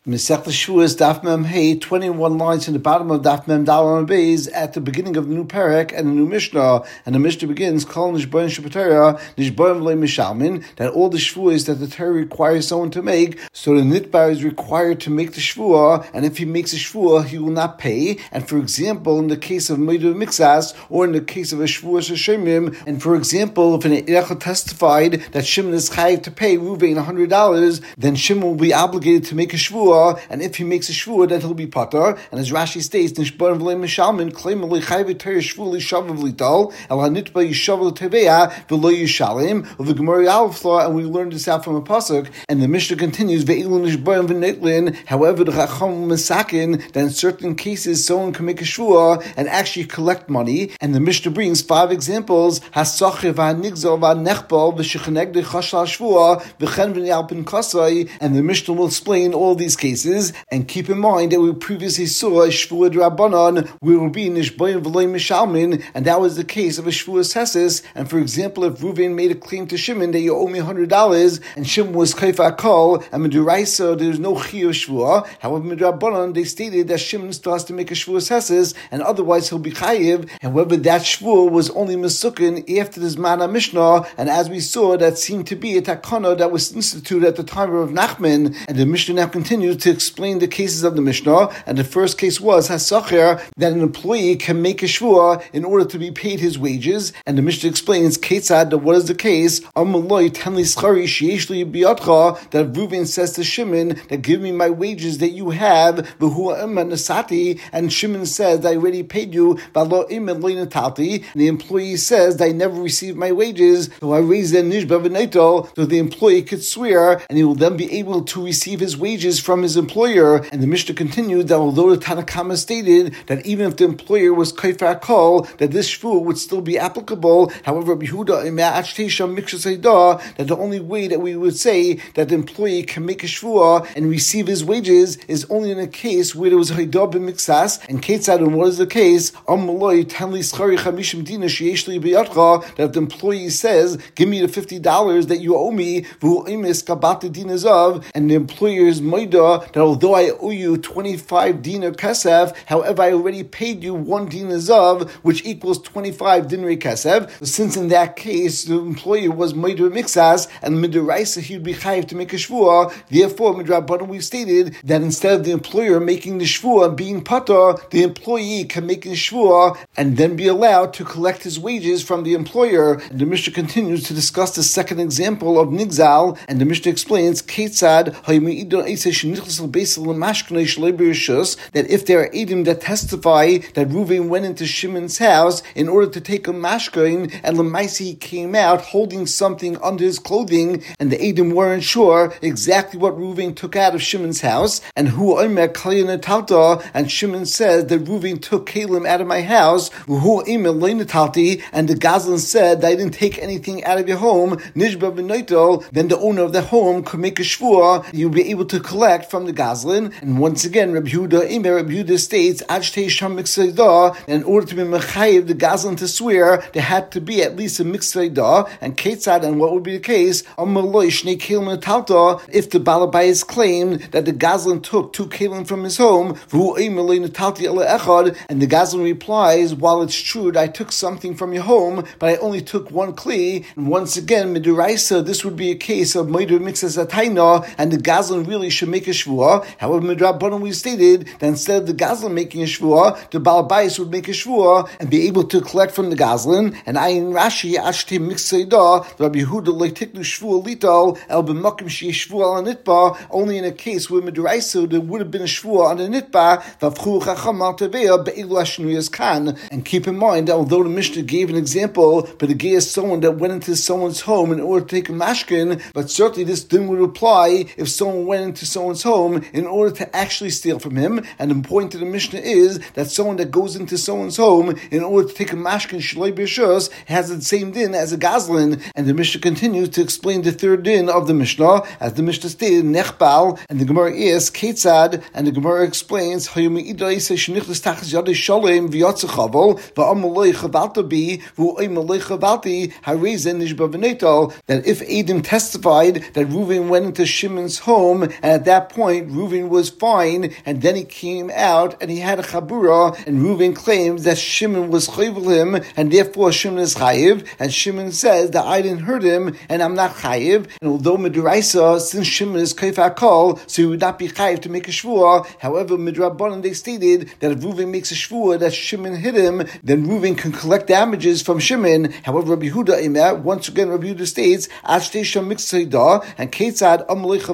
Masechta Shavuos Daf Mem Hey, 21 lines in the bottom of Daf Mem Dal Amud Beis at the beginning of the new parak and the new Mishnah, and the Mishnah begins Kol Nishboim Sheb'Torah Nishboim Lo Mishalmin, that all the Shavuos that the Torah requires someone to make, so the Nitbar is required to make the Shavuah, and if he makes a Shavuah, he will not pay. And for example, in the case of Meidu Mixas, or in the case of a Shavuos Shemim, and for example, if an Erecha testified that Shimon is chayiv to pay Ruvain $100, then Shimon will be obligated to make a Shavuah. And if he makes a shvuah, then he'll be patur. And as Rashi states, "Nishbar v'lei mishalmin claim v'lei chayv Torah shvuah l'shav v'lital el hanitba yishav l'teveya v'lo yishalim of the Gemara Aleph law." And we learned this out from a pasuk. And the Mishnah continues, "Ve'ilun nishbar v'neitlin." However, the Chacham Masakin that in certain cases someone can make a shvuah and actually collect money. And the Mishnah brings 5 examples: hasachiv v'hanigzal v'nechbal v'shechaneg dechashal shvuah v'chen v'nyalpin kasai. And the Mishnah will explain all these cases, and keep in mind that we previously saw a Shvuah D'Rabbanan where it would be Nishboim V'loi Mishalmin, and that was the case of a Shvuah Sesis. And for example, if Ruvain made a claim to Shimon that you owe me $100, and Shimon was Kaifa Kol, and Miduraisa there's no Chiyuv Shvuah. However, Midrabbanan they stated that Shimon still has to make a Shvuah Sesis, and otherwise he'll be Chayiv. However, that Shvuah was only Mesukin after this Mana Mishnah, and as we saw, that seemed to be a Takana that was instituted at the time of Nachman. And the Mishnah now continues to explain the cases of the Mishnah, and the first case was Hasacher, that an employee can make a shvuah in order to be paid his wages, and the Mishnah explains Ketzad, that what is the case? Amaloi tenli schari sheishli biyadcha, that Ruvain says to Shimon that give me my wages that you have, v'hu imma nasati, and Shimon says that I already paid you, v'lo imma lo natati, and the employee says that I never received my wages, so I raise the nishba v'neitol, so the employee could swear, and he will then be able to receive his wages from his employer. And the Mishnah continued that although the Tanakama stated that even if the employer was Kaifa Kol, that this shvuah would still be applicable. However, Yehuda that the only way that we would say that the employee can make a shvuah and receive his wages is only in a case where there was Haidah b'mixas. And Ketzad, and what is the case? That if the employee says, give me the $50 that you owe me, and the employer's Maida, that although I owe you 25 dinar kesef, however I already paid you 1 dinar zav, which equals 25 dinari kesef. So since in that case the employer was Maida Mixas, and Miduraisa he would be chayiv to make a shvuah, therefore Midrabbanan we stated that instead of the employer making the shvuah and being patur, the employee can make a shvuah and then be allowed to collect his wages from the employer. And the Mishnah continues to discuss the second example of Nigzal, and the Mishnah explains Ketzad that if there are Eidim that testify that Ruvain went into Shimon's house in order to take a mashkain, and Lemaisi came out holding something under his clothing, and the Eidim weren't sure exactly what Ruvain took out of Shimon's house, and who Omer Kalyan Talta, and Shimon says that Ruvain took Kalim out of my house, who Omer Leinatalti, and the Gazlan said that I didn't take anything out of your home, Nishba B'Noito, then the owner of the home could make a shvuah, you'll be able to collect from the Gazlan. And once again, Rabbi Yehuda states, in order to be mechayiv the Gazlan to swear, there had to be at least a mitzvah. And Ketzad, and what would be the case? If the Balabais claimed that the Gazlan took 2 kelim from his home, and the Gazlan replies, while it's true that I took something from your home, but I only took 1 kli. And once again, Miduraisa, this would be a case of Meidu Mixas Ataina, and the Gazlan really should make a shvuah. However, Midrabbanan we stated that instead of the Gazlan making a shvuah, the Baal Bayis would make a shvuah and be able to collect from the Gazlan. And I in Rashi Ashti Mixayda, Rabbi Yehuda Leitiknu Shvuah Lital El B'Makim Shi Shvuah on Nitba, only in a case where Midraisa there would have been a shvuah on the Nitba. Vavchu Chacham Al Tevea Be'ilu Ashnuyas Kan. And keep in mind that although the Mishnah gave an example, but it gave someone that went into someone's home in order to take a mashkin, but certainly this didn't would apply if someone went into someone's home in order to actually steal from him. And the point of the Mishnah is that someone that goes into someone's home in order to take a mashkin shloi b'shus has the same din as a gazlan. And the Mishnah continues to explain the third din of the Mishnah, as the Mishnah stated, nechbal, and the Gemara is ketzad, and the Gemara explains that if Eidim testified that Ruvain went into Shimon's home, and at that point, Reuven was fine, and then he came out and he had a chabura, and Reuven claims that Shimon was chayv him, and therefore Shimon is chayiv, and Shimon says that I didn't hurt him, and I'm not chayiv, and although Midraisa, since Shimon is kayf hakol, so he would not be chayiv to make a shvua. However, Midrabanan, they stated that if Reuven makes a shvua that Shimon hit him, then Reuven can collect damages from Shimon. However, Rabbi Yehuda Imer, once again, Rabbi Yehuda states, and Ketzad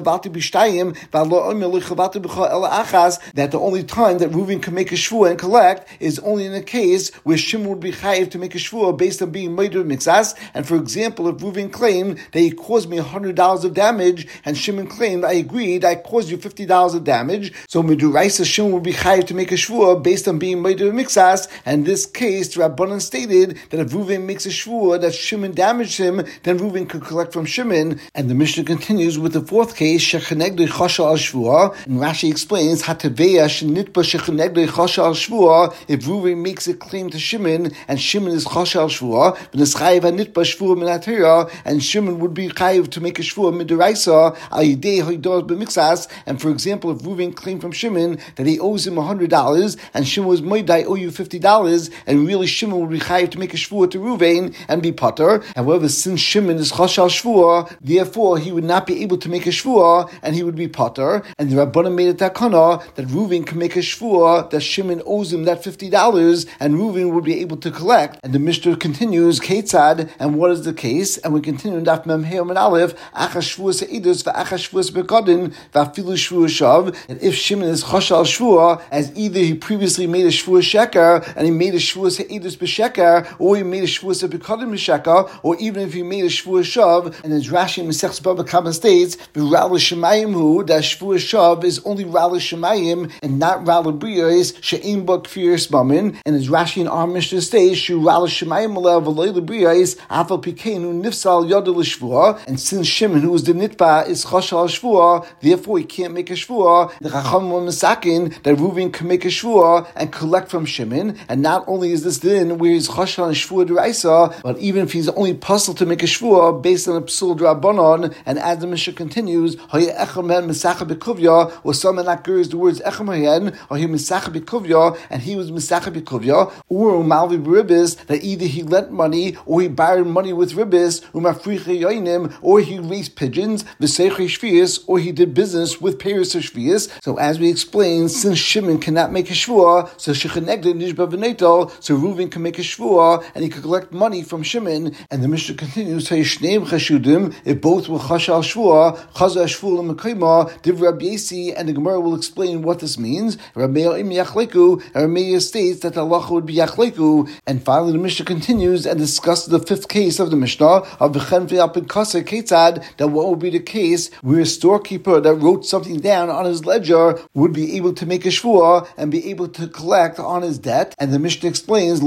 that the only time that Reuven can make a shvua and collect is only in a case where Shimon would be chayiv to make a shvua based on being meider mixas. And for example, if Reuven claimed that he caused me $100 of damage, and Shimon claimed I agreed, I caused you $50 of damage, so Miduraisa Shimon would be chayiv to make a shvua based on being meider mixas. And in this case, the Rabbanan stated that if Reuven makes a shvua that Shimon damaged him, then Reuven could collect from Shimon. And the Mishnah continues with the fourth case, Shechanegdei Chasha al Shvua, and Rashi explains, Hateveya Shenitba Shechanegdei Chasha al Shvua, if Reuven makes a claim to Shimon, and Shimon is Chasha al Shvua, but it's Chayiv HaNitba Shvua Minatera, and Shimon would be Chayiv to make a Shvua Midiraisa, Al Yidei Hoidor B'Mixas. And for example, if Reuven claimed from Shimon that he owes him $100, and Shimon was Moed, I owe you $50, and really Shimon would be Chayiv to make a Shvua to Reuven and be Potter. However, since Shimon is Chasha al Shvua, therefore he would not be able to make a Shvua, and he would be Potter. And the Rabbanan made a takana that Reuven can make a Shvua that Shimon owes him that $50, and Reuven would be able to collect. And the Mishnah continues, Ketzad, and what is the case? And we continue in Daf Mem Hey Amud Aleph, Achas Shvuas Eidus v'Achas Shvuas Bekodin v'Afilu Shvuas Shav. And if Shimon is Chasha al Shvua, as either he previously made a Shvuas Sheker, and he made a Shvuas Eidus b'Sheker, or he made a Shvuas Bekodin b'Sheker, or even if he made a Shvuas Shav, and as Rashi in Masechus Baba Kama states, V'Ral Shemayim hu, that Shvuas Shav is only Ral Shemayim and not Ral Briyos she'im ba kfiris bamin. And as Rashi in our Mishnah states, Shu Ral Shemayim alev v'loy Briyos afal pikeinu nifsal yadu l'shvua. And since Shimon, who is the nitba, is Chasha al Shvua, therefore he can't make a Shvua. The Chacham were misakin that Reuven can make a Shvua and collect from Shimon. And not only is this din where he's Chasha al Shvua d'Oraisa, but even if he's only puzzled to make a Shvua based on a psul d'Rabbanon, and as the Mishnah continues, Haya echem hen misacha b'kuvya, or some not is the words echem hen, or he misacha b'kuvya, and he was misacha b'kuvya, or malvi b'ribis, that either he lent money, or he borrowed money with ribis, umafriche yoinim, or he raised pigeons, v'seiche shvius, or he did business with payers of shvius. So as we explained, since Shimon cannot make a shvua, so shechanegdei nishba v'netel, so Reuven can make a shvua, and he could collect money from Shimon. And the Mishnah continues, Shneim chashudim, if both were chasha al shvua, chaza shvua l'mekayma, div Rabbi Yasi, and the Gemara will explain what this means. Rabbi Meir im yachleku, and Rabbi Meir states that the halacha would be yachleku. And finally the Mishnah continues and discusses the fifth case of the Mishnah, of v'chen v'yapin kasa ketzad, that what would be the case where a storekeeper that wrote something down on his ledger would be able to make a shvua and be able to collect on his debt. And the Mishnah explains,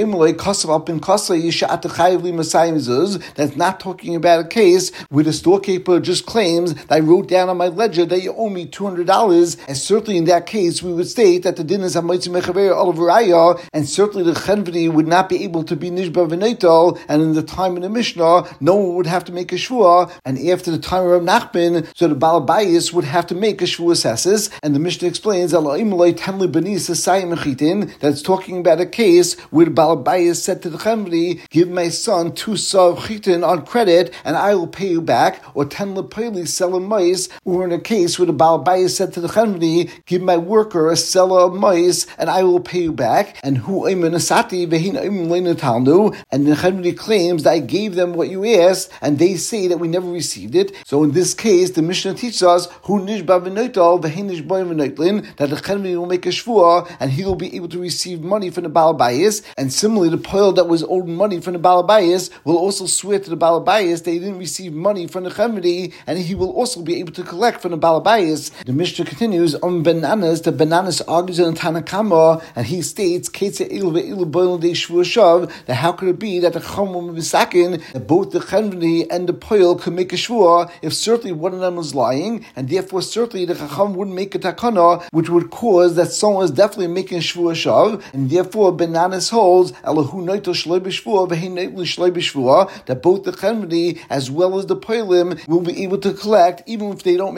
that's not talking about a case where the storekeeper just claims that I wrote down on my ledger that you owe me $200, and certainly in that case we would state that the din is hamaitzi mechaver olavaraya, and certainly the chenvedi would not be able to be nishba v'neitel, and in the time of the Mishnah, no one would have to make a shvua, and after the time of Nachman, so the Balabayas would have to make a shvua sesses. And the Mishnah explains that it's talking about a case where the Balabayas said to the chenvedi, give my son 2 sav chitin on credit, and I will pay you back, or 10 lepeli sell a mice, or in a case where the Balabayas said to the chenvedi, give my worker a seller of mice, and I will pay you back, and who and the chenvedi claims that I gave them what you asked, and they say that we never received it. So in this case, the Mishnah teaches us who nishba v'noital v'hein nishba v'noitlin, that the chenvedi will make a shvua, and he will be able to receive money from the Balabayas. And similarly, the poil that was owed money from the Balabayas will also swear to the Balabayas that he didn't receive money from the chenvedi, and he will also be able to collect from the Balabayas. The Mishnah continues on Bananas. The Bananas argues in Tanakama, and he states that how could it be that the Chacham that both the chenvedi and the poil could make a shvua if certainly one of them was lying, and therefore certainly the Chacham wouldn't make a takana which would cause that someone is definitely making a shvua shav, and therefore Bananas holds that both the chenvedi as well as the poilim will be able to collect even if they don't make a shvua.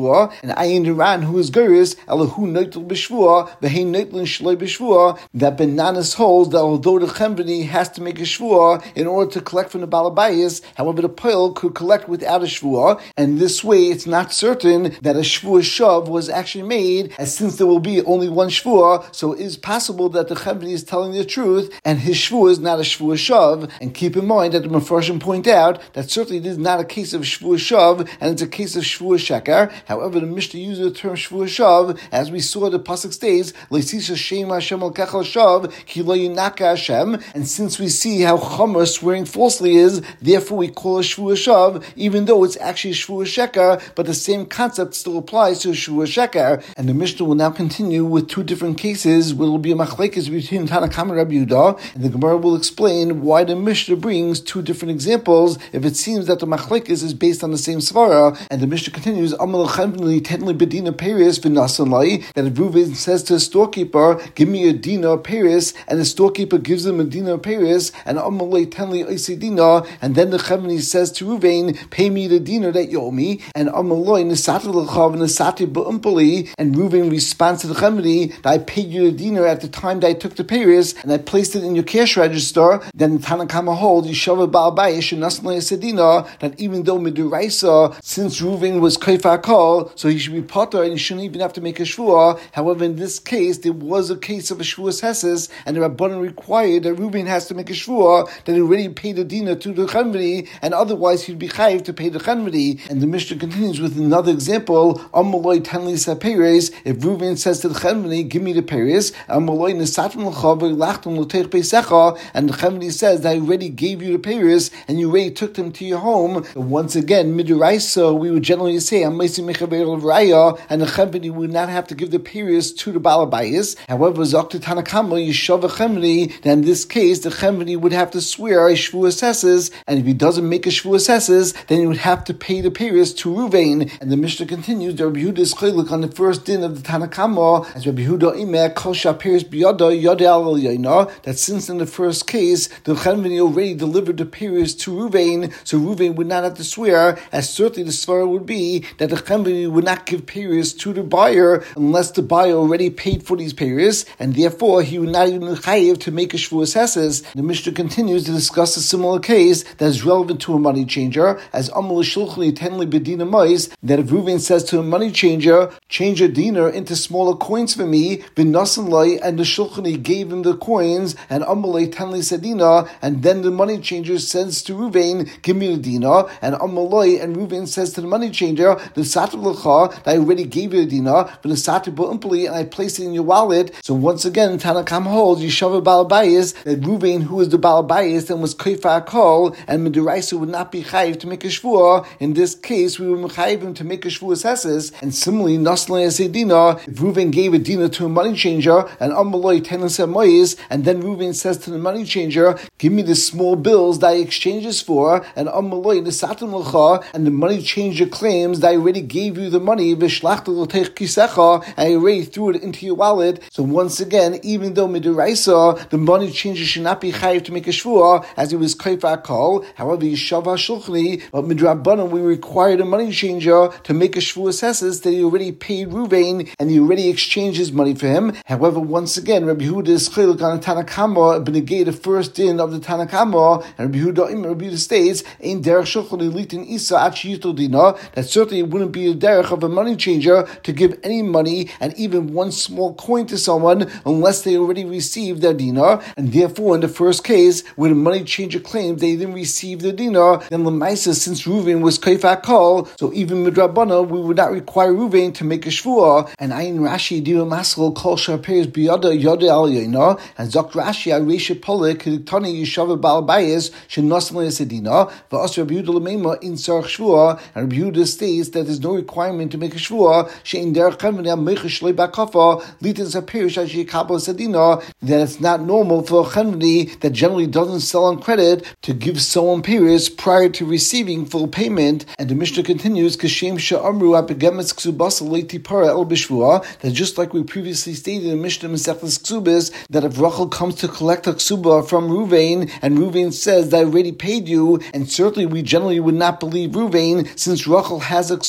b'shvua, and ayin deran who is geris elahu noitel b'shvua v'hein noitlin shloi b'shvua. That Benanas holds that although the chemveni has to make a shvua in order to collect from the balabayas, however the poil could collect without a shvua, and this way it's not certain that a shvua shav was actually made, as since there will be only one shvua, so it is possible that the chemveni is telling the truth and his shvua is not a shvua shav. And keep in mind that the Mefarshim point out that certainly it is not a case of shvua shav and it's a case of shvua shekar. However, the Mishnah uses the term shvua shav, as we saw the pasuk states, leisisha shem Hashem al kechal shav ki lo yinaka Hashem. And since we see how chomer swearing falsely is, therefore we call a shvua shav, even though it's actually shvua shekar, but the same concept still applies to shvua shekar. And the Mishnah will now continue with two different cases where it will be a machlekes between Tanna Kama and Rabbi Yehuda, and the Gemara will explain why the Mishnah brings two different examples if it seems that the machlekes is based on the same svara. And the Mishnah continues, Amal Chenveni tenli bedina Paris v'nasan lai, that if Reuven says to the storekeeper, give me a dina Paris, and the storekeeper gives him a dina Paris, and Amalei tenli oisi dina, and then the Chenveni says to Reuven, pay me the dina that you owe me, and Amaloi nesati l'chav nesati b'umpali, and Reuven responds to the Chenveni that I paid you the dina at the time that I took the Paris, and I placed it in your cash register. Then Tanna Kama holds Yishava Baal Bayis Shenasnei Sedina, that even though Miduraisa, since Reuven was Kaifa Kol, so he should be potter and he shouldn't even have to make a shvua. However, in this case, there was a case of a shvua heses, and the Rabbanan required that Reuven has to make a shvua that he already paid the dina to the Chenveni, and otherwise he'd be chayiv to pay the Chenveni. And the Mishnah continues with another example. Amaloi Tanli Saperes. If Reuven says to the Chenveni, give me the Paris, Amaloi Nesatim L'chav Lachtum L'teich Beisecha, and the Chenveni says that I already gave you the Paris and you already took them to your home. And once again, Miduraisa, we would generally say Amaisi Mechaber of Raya, and the Chenveni would not have to give the Paris to the Balabayas. However, Zokta Tanna Kama Yishava Chenveni, then in this case the Chenveni would have to swear a shvua assesses, and if he doesn't make a shvua assesses, then he would have to pay the Paris to Reuven. And the Mishnah continues, the Rabbi Yehuda is chiluk on the first din of the Tanna Kama, as Rabbi Yehuda Imer Kol Shapiris Biyada Yada Al Yaina, that since in the first case the Chenveni already delivered the Paris to Reuven, so Reuven would not have to swear, as certainly the svara would be that the Chenveni would not give Paris to the buyer unless the buyer already paid for these Paris, and therefore he would not even chayiv to make a shvua assesses. The Mishnah continues to discuss a similar case that is relevant to a money changer, as Amal Shulchani Tenli Bedina Mais, that if Reuven says to a money changer, change a dinar into smaller coins for me, V'nasan Lai, and the Shulchani gave him the coins, and Amalei Tenli Sedina, and then the money changer says to Reuven, give me the dinar, and Amalei, and Reuven says to the money changer, the Sativ L'cha, that I already gave you the dinar, but the Sativ B'umpali, and I placed it in your wallet. So once again, Tanna Kama holds Yishava Balabayas, that Reuven, who is the Balabayas, then was Kaifa Kol, and Miduraisa would not be chayiv to make a shvua. In this case, we would chayiv him to make a shvua assesses. And similarly, Naslei Sedina, if Reuven gave a dinar to a money changer, and Amaloi Tenas Mois, and then Reuven says to the money changer, give me the small bills that I exchanged this for, and Amaloi Nesatim L'cha, and the money changer claims that I already gave you the money, V'shlachta L'teich Kisecha, and I already threw it into your wallet. So once again, even though Miduraisa, the money changer should not be chayiv to make a shvua, as he was Kaifa Kol, however, Yishava Shulchani, but Midrabanan, we require the money changer to make a shvua assesses that he already paid Reuven, and he already exchanged his money for him. However, once again, Rabbi Yehuda is chiluk on the Tanna Kama, benegay the first din of the Tanna Kama, and Rabbi Yehuda states, "Ein derech shulchan litin isa achi yitol dina." That certainly it wouldn't be a derech of a money changer to give any money and even one small coin to someone unless they already received their dinar. And therefore, in the first case, where the money changer claimed they didn't receive the dinar, then Lamaisa, since Reuven was Kaifa Kol, so even Midrabana, we would not require Reuven to make a shvua. And Ayin Rashi Dira Masal Kol Shaperes Biyada Yada Al Yaina, and Zok Rashi Aresha Polik Tani Yishava Baal Bayis Shenosam Lesedina, Va'as Rabbi Yehuda Lemema in Sarach Shvua, and Rabbi Yehuda states that there's no requirement to make a shvua. Shein Derech Chenveni Mechish Leibakafa Litin Sapirish Ashikabla Sedina, that it's not normal for a Chenveni that generally doesn't sell on credit to give someone Paris prior to receiving full payment. And the Mishnah continues, Kashem Sha'amru Apigemetz Ksubasa Leiti Para El Bishvua, that just like we previously stated in Mishnah Mesechus Ksubis, that if Rachel comes to collect a Ksuba from Reuven, and Reuven says that I already paid you, and certainly we generally would not believe Reuven, since Rachel has a Ksuba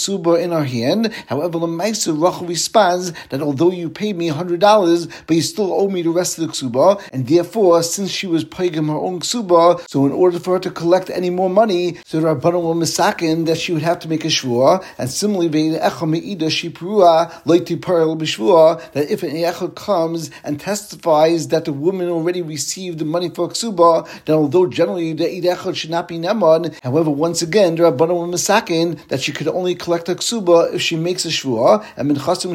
in our hand. However, Lemaisa, Rachel responds that although you paid me $100, but you still owe me the rest of the ksuba, and therefore, since she was paygim her own ksuba, so in order for her to collect any more money, so the Rabbanan were misakin that she would have to make a shvua, and similarly, that if an echad comes and testifies that the woman already received the money for ksuba, then although generally the echad should not be neman, however, once again, the Rabbanan were misakin that she could only collect a ksuba if she makes a shvua, and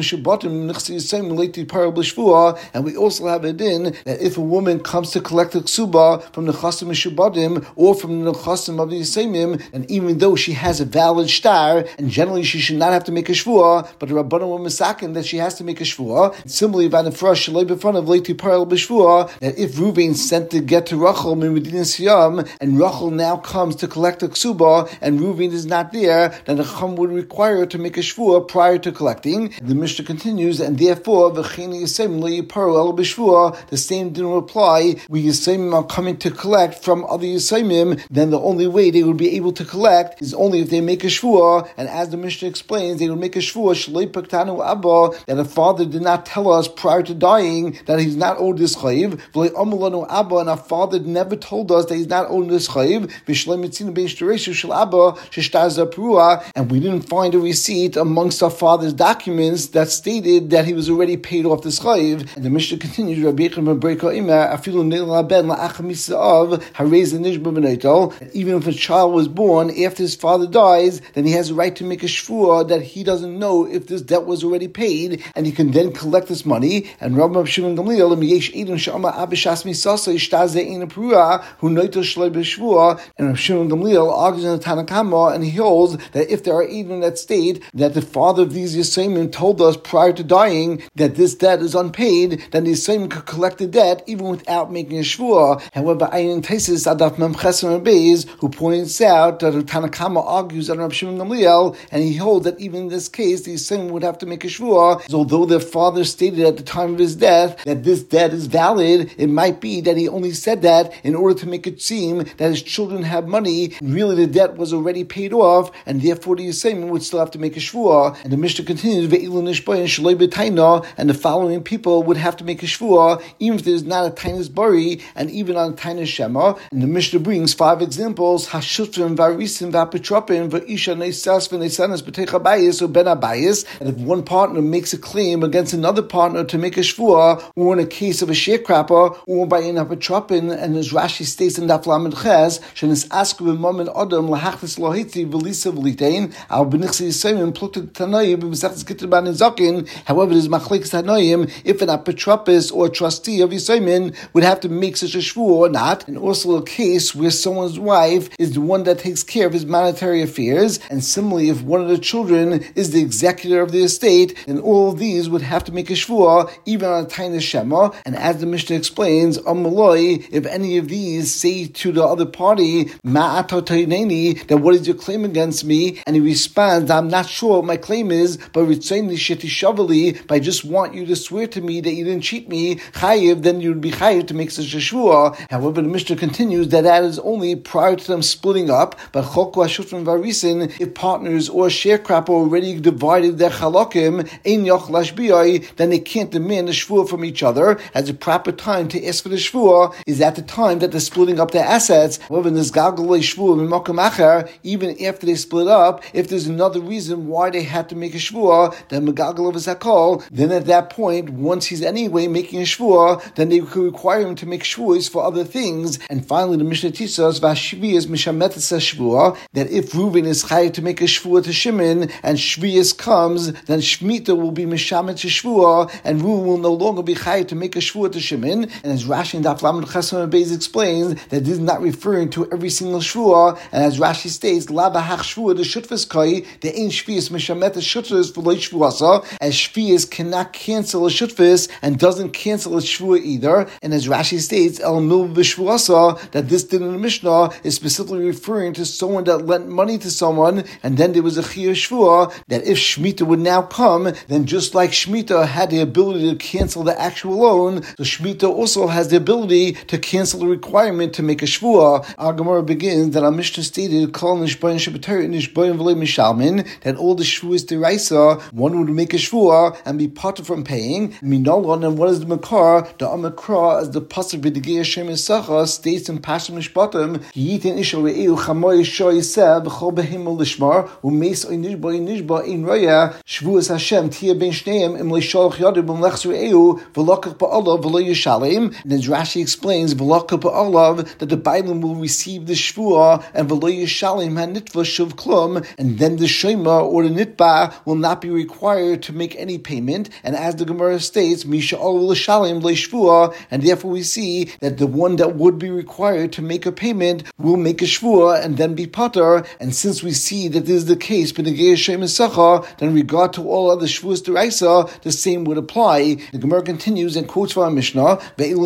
and we also have it in that if a woman comes to collect a ksuba from the chasim mishubadim or from the chasim of the yisaimim, and even though she has a valid shtar, and generally she should not have to make a shvua, but the Rabbanan were misakin that she has to make a shvua. Similarly, v'anefresh shalei b'fanav leiti paral b'shvua, that if Reuven sent to get to Rachel min Medinas Yam, and Rachel now comes to collect a ksuba, and Reuven is not there, then the chum would require her to make a shvua prior to collecting. The Mishnah continues, and therefore v'chini yisaim leiti paral b'shvua, the same didn't apply. We yisaimim are coming to collect from other yisaimim, then the only way they would be able to collect is only if they make a shvua, and as the Mishnah explains, they would make a shvua shlei paktanu abba, that the father did not tell us prior to dying that he's not owed this chayiv, v'lei amulanu abba, and our father never told us that he's not owed this chayiv, v'shlei mitzinu bein shtareshu shel abba sheshtar zaprua, and we didn't find a receipt amongst our father's documents that stated that he was already paid off this chayiv. And the Mishnah continues, Rabbi Yechon ben Breka Imer, afilu neil ben la'acham misa'av harez nishba b'neitel, even if a child was born after his father dies, then he has a right to make a shvua that he doesn't know if this debt was already paid, and he can then collect this money. And Rabbi Shimon Gamliel, and Rabbi Shimon Gamliel argues in the Tanakama, and he holds that if there are even that state that the father of these Yisraelim told us prior to dying that this debt is unpaid, then the Yisraelim could collect the debt even without making a shvua. However, Ayin Tesis Adaf Mem Chesem Beis, who points out that the Tanakama argues on Rabbi Shimon Gamliel, and he holds that even in this case, the Yisraelim would have to make a shvua, although their father stated at the time of his death that this debt is valid. It might be that he only said that in order to make it seem that his children have money. Really, the debt was already paid off, and therefore the Yisraelim would still have to make a shvua. And the Mishnah continues, and the following people would have to make a shvua, even if there's not a tainis bari, and even on a tainis shema. And the Mishnah brings 5 examples: hashutrim, varisim, vapetropim, va'isha neisas v'neisanas b'teich abayis or ben abayis. And if one partner makes a claim against another partner to make a shvua, or in a case of a sharecropper, or by an apetropin, and as Rashi states in Daf Lamed Ches, shenis asku b'momen adam lahachlis lohitzi v'lisa v'litein al b'nichsi yisayim plukta tanayim b'mesachas gittin b'anizakin. However, there's machlekes tanayim if an apetropis or a trustee of Yisayim would have to make such a shvua or not, and also a case where someone's wife is the one that takes care of his monetary affairs, and similarly, if one of the children is the executor of the estate, then all of these would have to make a shvua, even on a tainis shema. And as the Mishnah explains, Amaloi, if any of these say to the other party, Ma'atotaineni, that what is your claim against me? And he responds, I'm not sure what my claim is, but Ritzaini Sheti Shavali, but I just want you to swear to me that you didn't cheat me, Chayiv, then you would be Chayiv to make such a shvua. However, the Mishnah continues that is only prior to them splitting up, but Cholko Hashutrim Varisin, if partners or sharecropper already divided their chalakim, Ein Yoch Lashbiyai, then they can't demand a shvua from each other, as the proper time to ask for the shvua is at the time that they're splitting up their assets. However, in this Galgalei Shvua B'Makom Acher, even after they split up, if there's another reason why they had to make a shvua, then Megalgal of Zakol, then at that point, once he's anyway making a shvua, then they could require him to make shvuas for other things. And finally, the Mishnah teaches us Vashvias Mishametes Shvua, that if Reuven is chayav to make a shvua to Shimon, and Shvias comes, then Shmita will be Mishamet to Shvua, and Reuven will no longer be chayav to make a shvua to Shimon. And as Rashi and Daf Lamed Chesem Beis explains, that this is not referring to every single shvua, and as Rashi states, La B'Hach Shvua the Shutfas Kai, the Ein Shvias Mishamet Shutfas for Lo Shvuasa, as Shvias cannot cancel a Shutfas and doesn't cancel a shvua either. And as Rashi states, El Mil B'Shvuasa, that this din in the Mishnah is specifically referring to someone that lent money to someone, and then there was a Chiyuv Shvua, that if Shemitah would now come, then just like Shemitah had the ability to cancel the actual loan, so Shemitah also has the ability to cancel the requirement to make a Shvua. Our Gemara begins that our Mishnah stated, Kol Nishbayin Shabbatari Nishbayin V'lei Mishalmin, that all the shvuas deraisa, one would make a shvua and be parted from paying. Minolon, and what is the makar? The amakra, as the pasuk b'digei Hashem Yisachar states in Pashim Mishpatim, Yitin ishal ve'eu chamoy shoy seb b'chol behimel lishmar u'meis oy nishba ein roya shvuas Hashem tia ben shneim im leisholach yadu b'mlechs ve'eu v'lokach ba'olav v'lo yishalem. And as Rashi explains, v'lokach ba'olav, that the Bible will receive the shvua and v'lo yishalem hanitva shuv klum, and then the shema or the nitba will not be required to make any payment. And as the Gemara states, Misha ol l'shalem le'shvua, and therefore we see that the one that would be required to make a payment will make a shvua and then be pater. And since we see that this is the case, b'negei Hashem Yisachar, then in regard to all other shvuas deraisa, the same would apply. The Gemara continues and quotes from our Mishnah,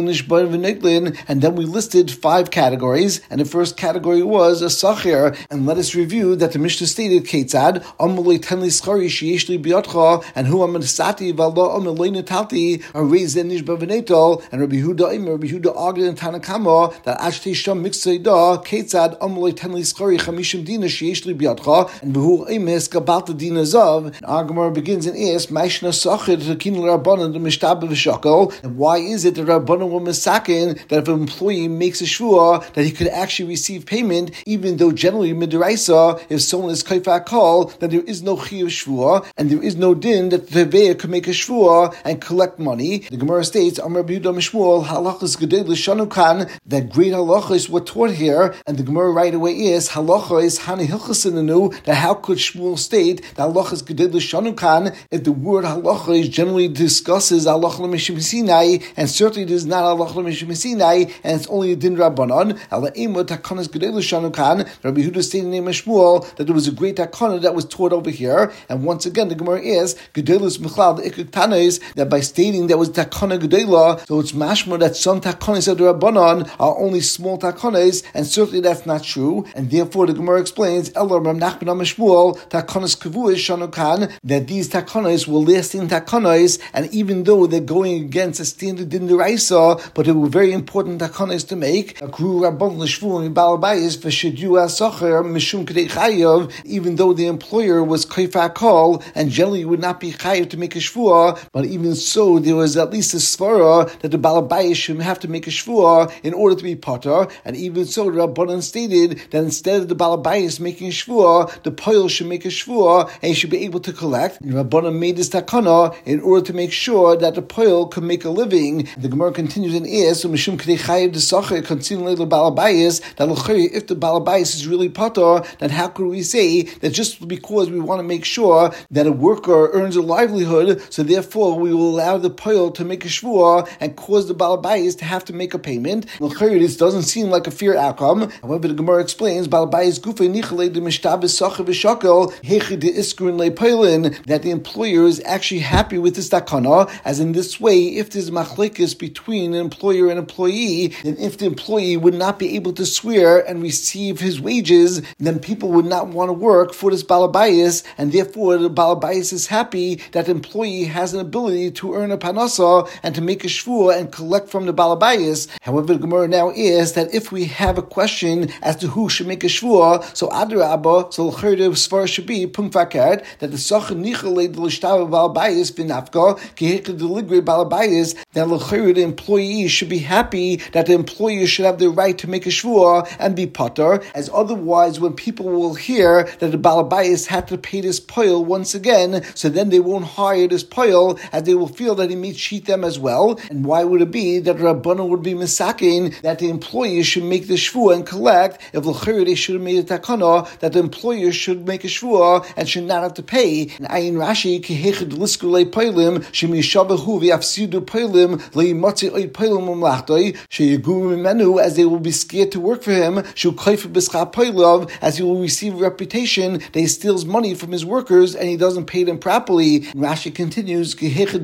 and then we listed 5 categories, and the first category was a sachir. And let us review that the Mishnah stated, Ketzad, Amalei tenli schari sheyesh li biyotcha, and hu amadasati v'alo amalei netati, are raised in nishba v'netal, and Rabbi Huda argued in Tanakama that Ashtei Sham Miksayda, Ketzad Amalei tenli schari chamishim dina sheyesh li biyotcha, and v'hu emes gabalta dina zav. And our Gemara begins and asks, Maishna sachir tekin l'Rabbanan the mishtab v'shakal, and why is it that Rabbanan will misakin that if an employee makes a shvua that he could actually receive payment, even though generally midiraisa, if someone is kaifak kol, then there is no chiyuv shvua, and there is no din that the teveya could make a shvua and collect money. The Gemara states, Amar Rabbi Yehuda Mishmuel, halachas gedei l'shanukan, that great halachas were taught here, and the Gemara right away is halachas hani hilchasinanu, that how could Shmuel state that halachas gedei l'shanukan if the word halachas generally discusses halacha l'mishim Sinai, and certainly it is not halacha l'mishim Sinai, and it's only a din rabbanon. Ala ema takanas gedei l'shanukan. Rabbi Yehuda stated in the name of Shmuel that there was a great takana that was taught over here, and once again the Gemara is gedelus michlal the ikik tanis, that by stating there was takana gedela, so it's mashma that some takanas of the rabbanon are only small takanas, and certainly that's not true. And therefore the Gemara explains Elar Rav Nachman Amar Shmuel takanas kavuas shanukan, that these takanas were lasting takanas, and even though they're going against a standard din deraisa, but they were very important takanas to make. Even though the employer was kaifak kol, and generally would not be chayiv to make a shvua, but even so, there was at least a svara that the balabayis should have to make a shvua in order to be pater, and even so, the Rabbanan stated that instead of the balabayis making a shvua, the poil should make a shvua, and he should be able to collect. And Rabbanan made this takana in order to make sure that the poil could make a living. The Gemara continues in is so mishum k'dei chayiv the sacher continually the balabayis, that if the balabayis is really pater, then how could we say that just because we want to make sure that a worker earns a livelihood, so therefore we will allow the poil to make a shvua and cause the balabayis to have to make a payment? This doesn't seem like a fair outcome. However, the Gemara explains balabayis gufei nichalei the mishtabes sacher v'shakel hechi de iskrin le'poilin, that the employer is actually happy with this takana, as in this way, if there's machlekes between an employer and employee, then if the employee would not be able to swear and receive his wages, then people would not want to work for this balabayis, and therefore the balabayis is happy that the employee has an ability to earn a panasa and to make a shvua and collect from the balabayis. However, the Gemara now is that if we have a question as to who should make a shvua, so adrabba, so l'chayr svar should be punkt fakert, that the sacher nichalei the l'shtav balabayis v'nafka keheked the ligre balabayis, that l'chayr the employee should be happy that the employer should have the right to make a shvua and be pater, as otherwise when people will hear that the balabayis had to pay this poil once again, so then they won't hire this poil, as they will feel that he may cheat them as well. And why would it be that Rabbanan would be misakin that the employer should make the shvua and collect, if l'chayr they should have made a takana that the employer should make a shvua and should not have to pay? And Ayin Rashi kehechid lisku le poilim shemishabahu v'afsidu poilim le'imatzi oy poilim umlachtoi sheyeguru mimenu, as they will be scared to work for him, shu kaifu b'schar poilov, as he will receive a reputation that he steals money from his workers and he doesn't pay them properly. And Rashi continues, however,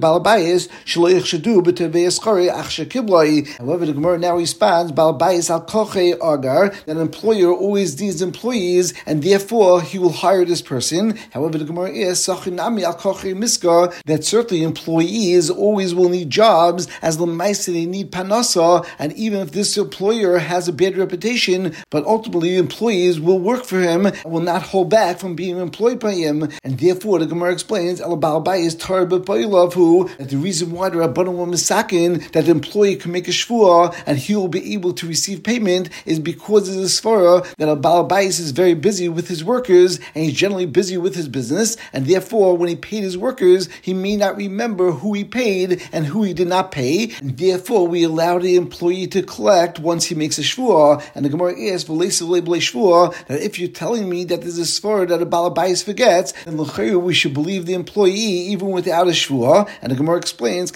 the Gemara now responds, Balabayis al koche agar, that an employer always needs employees, and therefore he will hire this person. However, the Gemara is sachinami al koche miskar, that certainly employees always will need jobs, as l'maisa they need panasa, and even if this employer has a bad reputation, but ultimately employees will work for him and will not hold back back from being employed by him. And therefore, the Gemara explains, El Baal Bayis is tar b'poilav hu, that the reason why the Rabbanon were misakin that the employee can make a shvuah and he will be able to receive payment is because of the svara that a Baal Bayis is very busy with his workers and he's generally busy with his business, and therefore when he paid his workers, he may not remember who he paid and who he did not pay, and therefore we allow the employee to collect once he makes a shvuah. And the Gemara asks, that if you're telling me that there's a svara that a Baal Bayis forgets, then we should believe the employee even without a shvuah. And the Gemara explains, as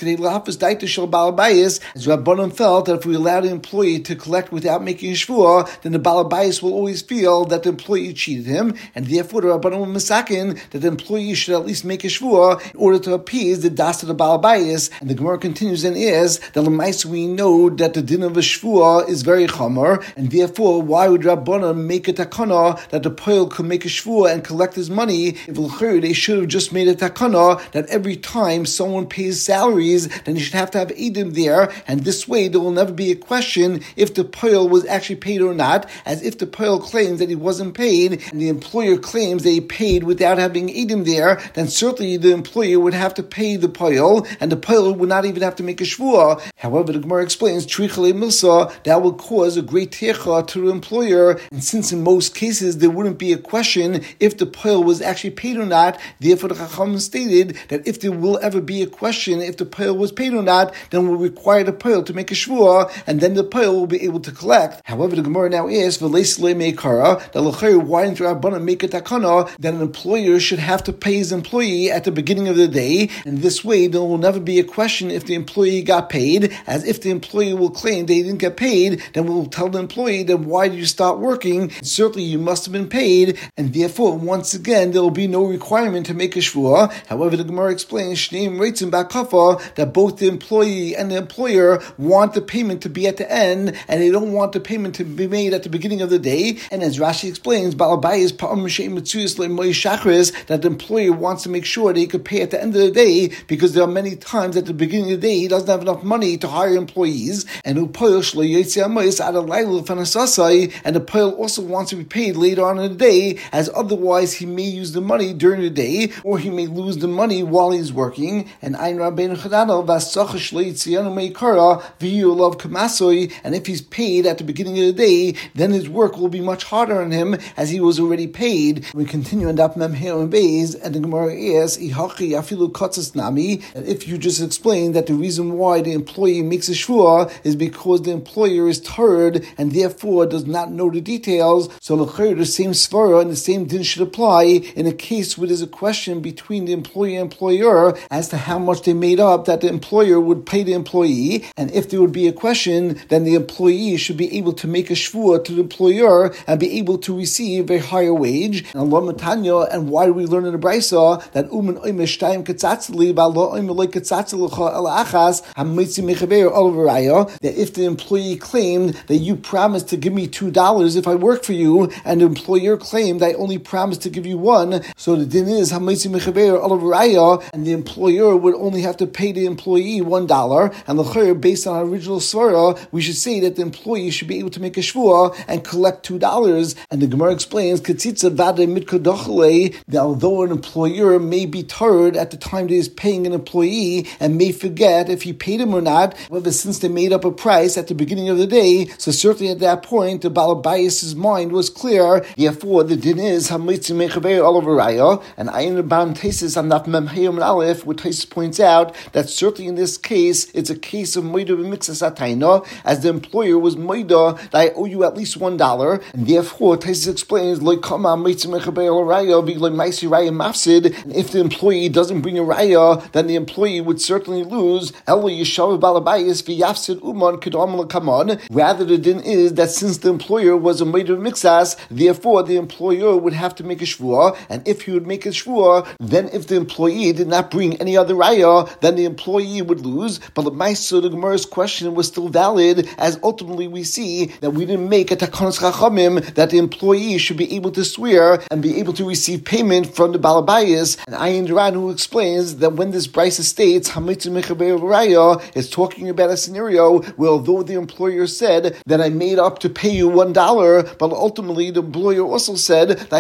Rabbanon felt that if we allow the employee to collect without making a shvuah, then the Baal Bayis will always feel that the employee cheated him, and therefore the Rabbanon were misakin that the employee should at least make a shvuah in order to appease the das of the Baal Bayis. And the Gemara continues and is that l'maisa we know that the din of a shvuah is very chomer, and therefore why would Rabbanon make a takana that the poil could make a shvuah and collect his money if they should have just made a takana that every time someone pays salaries, then you should have to have edim there, and this way there will never be a question if the poil was actually paid or not, as if the poil claims that he wasn't paid and the employer claims that he paid without having edim there, then certainly the employer would have to pay the poil, and the poil would not even have to make a shvuah. However, the Gemara explains, trichale milsa, that will cause a great techa to the employer, and since in most cases there wouldn't be a question if the poil was actually paid or not, therefore the Chacham stated that if there will ever be a question if the poil was paid or not, then we'll require the poil to make a shvuah, and then the poil will be able to collect. However, the Gemara now asks, why didn't Rabbanan make a takana that an employer should have to pay his employee at the beginning of the day, and this way there will never be a question if the employee got paid, as if the employee will claim they didn't get paid, then we'll tell the employee, then why did you start working? Certainly you must have been paid, and therefore once again there will be no requirement to make a shvuah. However, the Gemara explains Shneim Reitzim Bakafa that both the employee and the employer want the payment to be at the end, and they don't want the payment to be made at the beginning of the day. And as Rashi explains, Baal Bayis that the employer wants to make sure that he could pay at the end of the day, because there are many times at the beginning of the day he doesn't have enough money to hire employees, and the poil also wants to be paid later on in the day, as otherwise he may use the money during the day, or he may lose the money while he's working. And and if he's paid at the beginning of the day, then his work will be much harder on him as he was already paid. We continue on Daf Mem Hey and Beis, and the Gemara is that if you just explain that the reason why the employee makes a shvuah is because the employer is tired and therefore does not know the details, so the same svara and the same din should apply in a case where there's a question between the employee and employer as to how much they made up that the employer would pay the employee, and if there would be a question, then the employee should be able to make a shvuah to the employer and be able to receive a higher wage. And Allah Matanya, and why do we learn in the Brisa that that if the employee claimed that you promised to give me $2 if I work for you, and the employer claimed I only promised to give you $1, so the din is and the employer would only have to pay the employee $1, and based on our original svara, we should say that the employee should be able to make a shvuah and collect $2. And the Gemara explains that although an employer may be tired at the time that he's paying an employee and may forget if he paid him or not, however, since they made up a price at the beginning of the day, so certainly at that point the Baal Bayis' mind was clear. Therefore, the din is and Ayin Ban Tesis on Daf Mem Hey and Aleph, where Tesis points out that certainly in this case it's a case of Moida b'mixas ataina, as the employer was Moida that I owe you at least $1, and therefore Tesis explains if the employee doesn't bring a raya, then the employee would certainly lose. Rather, the din is that since the employer was a Moida b'mixas, therefore the employer would have to make a shvuah, and if he would make a shvuah, then if the employee did not bring any other raya, then the employee would lose. But the Gemara's question was still valid, as ultimately we see that we didn't make a takanas chachamim that the employee should be able to swear and be able to receive payment from the Baal Bayis. And Ayin Duran, who explains that when this brisa states Hamitzu Mechaber Raya, is talking about a scenario where although the employer said that I made up to pay you $1, but ultimately the employer also said that I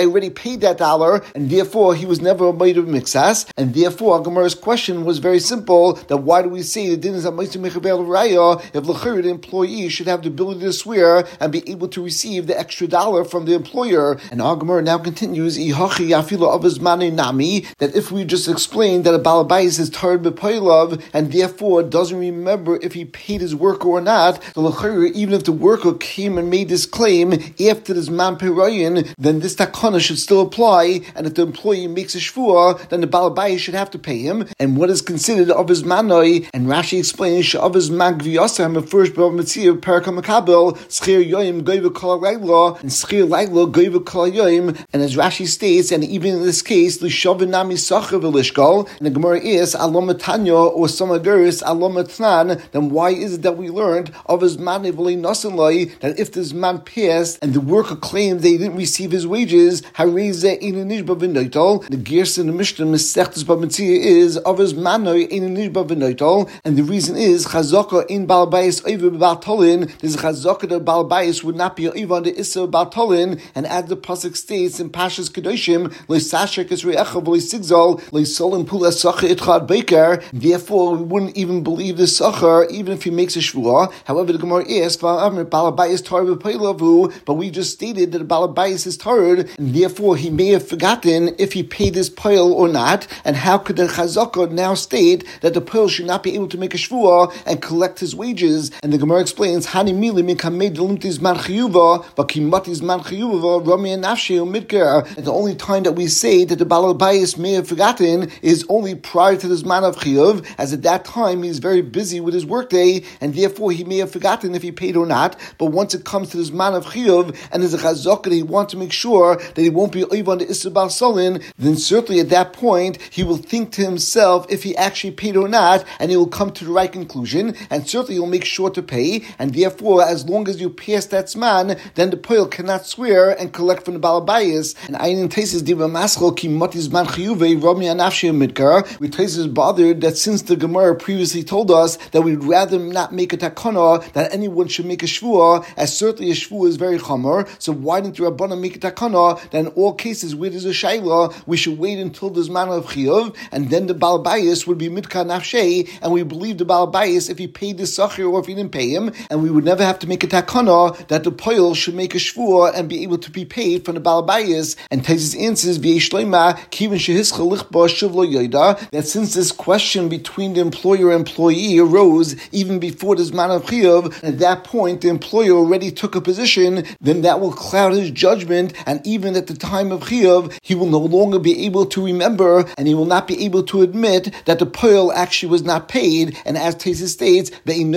already paid that dollar, and therefore he was never a made of mixas, and therefore Gemara's question was very simple, that why do we say the din is a ma'aseh mechaber raya if l'chayr the employee should have the ability to swear and be able to receive the extra dollar from the employer? And our Gemara now continues, ihachi yafilu of his mane nami, that if we just explain that a balabais is tired b'paylav and therefore doesn't remember if he paid his worker or not, the l'chayr, even if the worker came and made this claim after this man perayin, then this takana should still apply, and if the employee makes a shvuah, then the balabais should have to pay him. And what is considered of his manoi, and Rashi explains of his man gviyasam at first b'av mitzvah perakam makabel schir yoyim goyva kol laila and schir laila goyva kol yoyim. And as Rashi states, and even in this case, l'shavin nami sacher v'lishkol, and the Gemara is alom matanya or samageris alom matnan. Then why is it that we learned of his man v'lei nasin that if this man passed and the worker claimed they didn't receive his wages, hareze ein nishba v'noital. The Gersa in the Mishnah Masechtas Bava Metzia is of his manoi ein nishba v'noital, and the reason is chazaka in balbayis over baltolin. There's a chazaka that balbayis would not be over on the issa baltolin, and as the pasuk states in Pashas Kedoshim, leisashek is re'echa v'leisigzal leisolim pula sacha itchad baker. Therefore, we wouldn't even believe the sacher even if he makes a shvuah. However, the Gemara is balbayis tar b'peilavu, but we just stated that the balbayis is tarred, and therefore he may have forgotten if he paid his pile or not. And how could the chazaka now state that the pile should not be able to make a shvuah and collect his wages? And the Gemara explains, Hani mili mikamei delimtis man chiyuva, but kimatis man chiyuva rami and nafshei midker. And the only time that we say that the balabais may have forgotten is only prior to this man of chiyuv, as at that time he is very busy with his workday, and therefore he may have forgotten if he paid or not. But once it comes to this man of chiyuv, and there's a chazaka that he wants to make sure that he won't be over on the issa balsolin, then certainly at that point he will think to himself if he actually paid or not, and he will come to the right conclusion, and certainly he'll make sure to pay. And therefore, as long as you pass that zman, then the poil cannot swear and collect from the balabayas. And Ayin Taisis diva maschol ki matiz man chiyuve rami anafshi midkar. We Taisis bothered that since the Gemara previously told us that we'd rather not make a takana that anyone should make a shvuah, as certainly a shvuah is very chomer. So why didn't the Rabbana make a takana that in all cases where there's a shayla, we should wait until there's man of chiyuv, and then the balabayas would be midkar nafshei, and we believe the balabayas if he paid the sachir or if he didn't pay him, and we would never have to make a takana that the poil should make a shvuah and be able to be paid from the balabayas. And Taisis answers v'yeshleima kivin shehischa lichba shuvlo yoida, that since this question between the employer and employee arose even before this man of chiyuv, at that point the employer already took a position, then that will cloud his judgment, and even at the time of chiyuv he will no longer be able to remember, and he will not be able to admit that the poil actually was not paid. And as Taisis states, and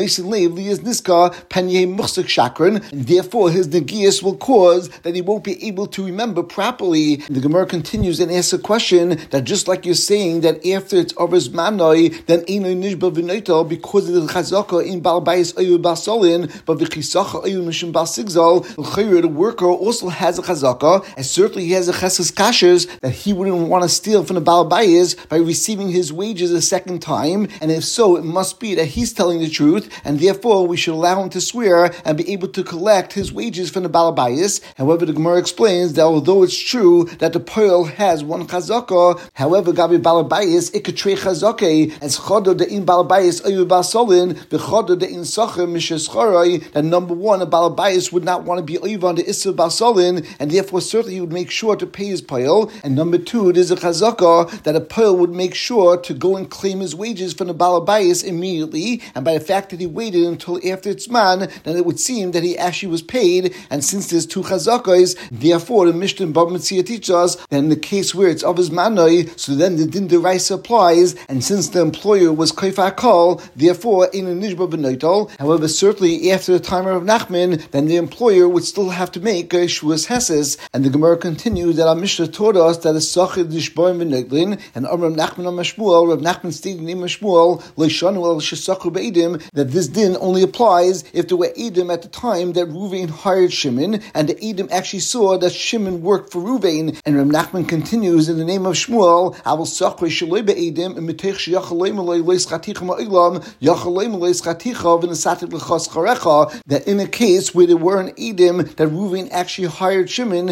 therefore his negias will cause that he won't be able to remember properly. And the Gemara continues and asks a question that just like you're saying that after it's overs manoi, then eino nishba v'noitel because of the chazaka in balbayis ayu basolin, but v'chisacha ayu mishum balsigzal, the worker also has a chazaka, and certainly he has a chesed kashes that he wouldn't want to steal from the balbayis by receiving his wages a second time. And if so, it must be that he's telling the truth, and therefore we should allow him to swear and be able to collect his wages from the balabayis. However, the Gemara explains that although it's true that the pearl has one chazaka, however, gabi balabayis ikatrei chazake as chodo de in balabayis ayu basolin v'chodo de in sacher mishescharoi. That number one, a balabayis would not want to be over on the issa basolin, and therefore certainly he would make sure to pay his pearl. And number two, there's a chazaka that a pearl would make sure to go and claim his wages from the balabayis immediately, and by the fact that he waited until after it's man, then it would seem that he actually was paid. And since there's two chazakos, therefore the Mishnah in Bava Metzia teaches us that in the case where it's of his manoi, so then the din deraisa applies, and since the employer was koifa kol, therefore in a nishba v'noitel. However, certainly after the time of Nachman, then the employer would still have to make a shuas heses. And the Gemara continues that our Mishnah taught us that a sachid nishboim v'noitlin, and Rav Nachman on Mashmuel, Rav Nachman stated in Mashmuel leishanu el shesachu be'edim, that this din only applies if there were Edom at the time that Ruvain hired Shimon, and the Edom actually saw that Shimon worked for Ruvain. And Rav Nachman continues in the name of Shmuel, Aval Sachrei Shaloi be'edim, and Mitech Sheyachaleim Alei Leis Chaticha Ma'ilam, Yachaleim Leis Chaticha v'Nesativ L'chas Charecha, that in a case where there were an Edom that Ruvain actually hired Shimon, then the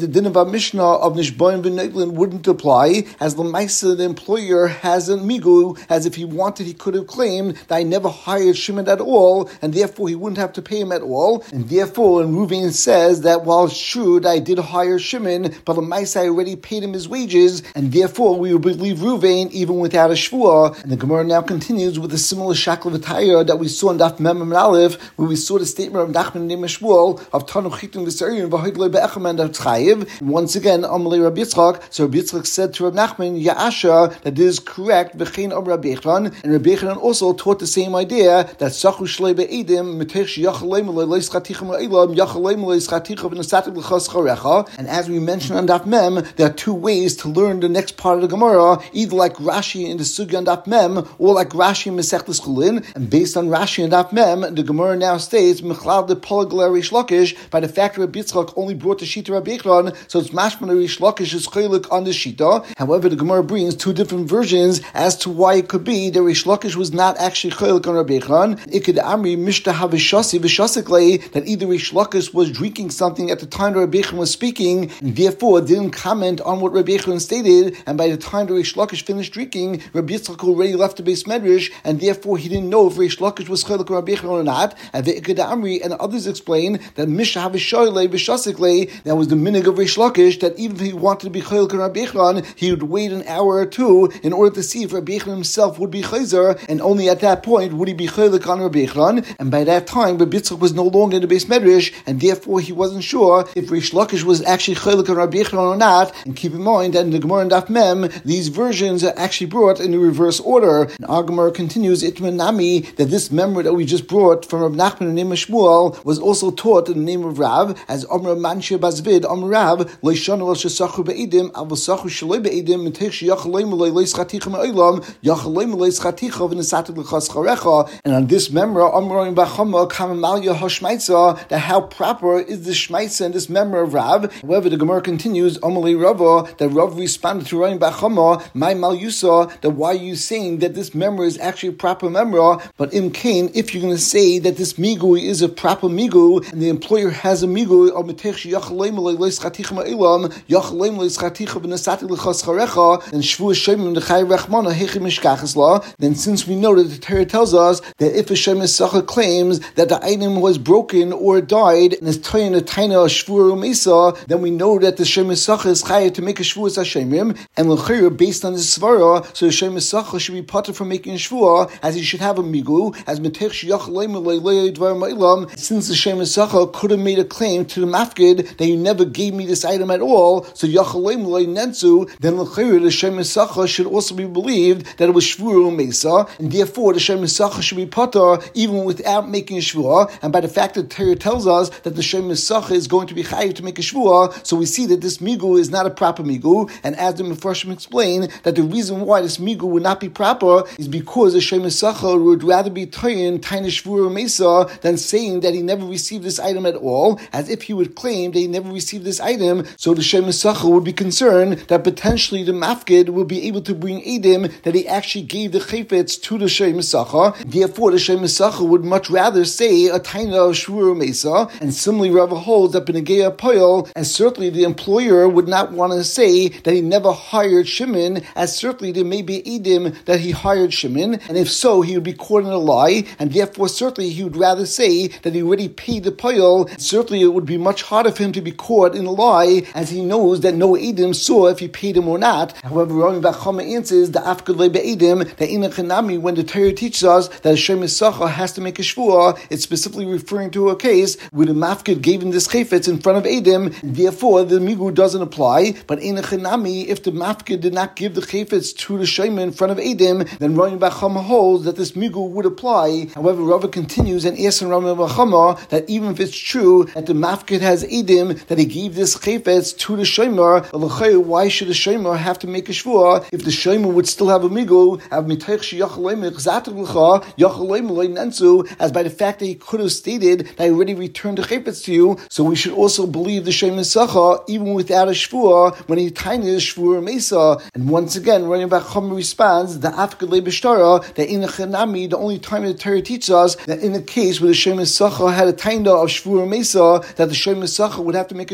din of our Mishnah of Nishboim v'Neiglin wouldn't apply, as L'maisa, the employer has a migu, as if he wanted, he could have claimed that I never hired Shimon at all, and therefore he wouldn't have to pay him at all. And therefore, and Ruvain says that while it's true that I did hire Shimon, but L'maisa I already paid him his wages, and therefore we will believe Ruvain even without a shvuah. And the Gemara now continues with a similar shakla v'tayah that we saw in Daf Mem and Aleph, where we saw the statement of Nachman Neme Shmuel of Tanu Chitim v'Sariyin v'Hoidlei be'echem and Chayiv. Once again, Amalei Rabbi Yitzchak. So Rabbi Yitzchak said to Rabbi Nachman, Ya'asha, that this is correct. V'chein Am Rabbi Yechon, and Rabbi Yechon also taught the same idea that Sachu Shlei be'edim Metech Sheyachaleim Leis Chatichim Le'ilam Yachaleim Leis Chatichim v'Nesatim L'Chas Charecha. And as we mentioned on Daf Mem, there are two ways to learn the next part of the Gemara, either like Rashi in the Sugya on Daf Mem, or like Rashi in Masechtas Chulin. And based on Rashi and Daf Mem, the Gemara now states Mechlal de Polagler Rish Lakish, by the fact that Rabbi Yitzchak only brought the Shita Rabbi Yechon, so it's mashman Rish Lakish is chaylik on the Shita. However, the Gemara brings two different versions as to why it could be that Rish Lakish was not actually chaylik on Rabbi Yechon. It could amri mishta havishasi v'shasikle, that either Rish Lakish was drinking something at the time that Rabbi Yechon was speaking, and therefore didn't comment on what Rabbi Yechon stated, and by the time that Rish Lakish finished drinking, Rabbi Yitzchak already left the base medrash, and therefore he didn't know if Rish Lakish was chaylik on Rabbi Yechon or not. And the Ikad Amri and others explain that Misha Havishoyle B'Shasikle, that was the minig of Rish Lakish, that even if he wanted to be chaylik on Rabbi Yechon, he would wait an hour or two in order to see if Rabbi Yechon himself would be chayzer, and only at that point would he be chaylik on Rabbi Yechon. And by that time, Rabbi Yitzchak was no longer in the base medrash, and therefore he wasn't sure if Rish Lakish was actually chaylik on Rabbi Yechon or not. And keep in mind that in the Gemara and Daf Mem, these versions are actually brought in the reverse order. And our Gemara continues, Itmanami, that this memory that we just brought from Rav Nachman in the name of Shmuel was also taught in the name of Rav, as Amr Manshir Bazvid, Amr Rav, Leishanu al Shesachu Be'idim, Al Vasachu Shaloi Be'idim, Metech Sheyachaleim Leis Chatichim Eilam, Yachaleim Leis Chaticha v'Nesatim L'Chas Charecha. And on this memory, Amr Bachama Kamamalya Hashmaitza, that how proper is the Shmaitza in this memory of Rav. However, the Gemara continues, Amalei Rava, that Rav responded to Rami Bachama, my Mal Yusa, that why are you saying that this memory is actually a proper memory? But in Cain, if you're going to say that this migu is a proper migu, and the employer has a migu of metech yachaleim leis chatichim elam yachaleim leis chatichim v'nesati l'chas charecha, and shvu shemim l'chay rechmana hechim mishkachas la. Then, since we know that the Torah tells us that if a shemesacha claims that the item was broken or died and is toyin a taina shvu umesa, then we know that the shemesacha is chayav to make a shvu as hashemim, and l'chayr based on this svara, so the shemesacha should be potter from making a shvu, as he should have a migu, as metech sheyachaleim leilei dvar ma'ilam, since the shemesacha could have made a claim to the mafkid that you never gave me this item at all, so yachaleim lei nensu, then l'chayr the shemesacha should also be believed that it was shvur mesa, and therefore the shemesacha should be potter even without making a shvur. And by the fact that Torah tells us that the shemesacha is going to be chayiv to make a shvur, so we see that this migu is not a proper migu. And as the Mefarshim explain, that the reason why this migu would not be proper is because the shemesacha would rather be toyin taina shvur mesa than saying that he never received this item at all, as if he would claim that he never received this item. So the shemesacha would be concerned that potentially the mafkid will be able to bring edim that he actually gave the chayfetz to the shemesacha. Therefore, the shemesacha would much rather say a taina shvur mesa. And similarly, Rava holds that b'negei apoyel, and certainly the employer would not want to say that he never hired Shimon, as certainly there may be edim that he hired Shimon, and if so, he would be caught in a lie, and therefore certainly he would rather say that he already paid the poyel. Certainly it would be much harder for him to be caught in a lie, as he knows that no edim saw if he paid him or not. However, Rami Bachama answers the afkad le be'edim, that in a chanami, when the Torah teaches us that a shemesacha has to make a shvuah, it's specifically referring to a case where the mafkid gave him this chayfetz in front of edim, and therefore the migu doesn't apply. But in a chanami, if the mafkid did not give the chayfetz to the shema in front of edim, then Rami Bachama holds that this migu would apply. However, Rava continues and asks Rami Bachama that even if it's true that the mafkid has edim that he gave this chayfetz to the shomer, why should the shomer have to make a shvuah if the shomer would still have a migu, have mitaych sheyachaleim chzatek l'cha yachaleim loy nensu, as by the fact that he could have stated that he already returned the chayfetz to you. So we should also believe the shomer sacha even without a shvuah when he tiny is shvuah mesa. And once again, Rami Bachama responds the afkad le b'shtara, that in a chanami, the only time the Torah teaches us that in a case where the shomer sacha had a taina of shvuah mesa, that the shomer sacha would have to make a shvuah,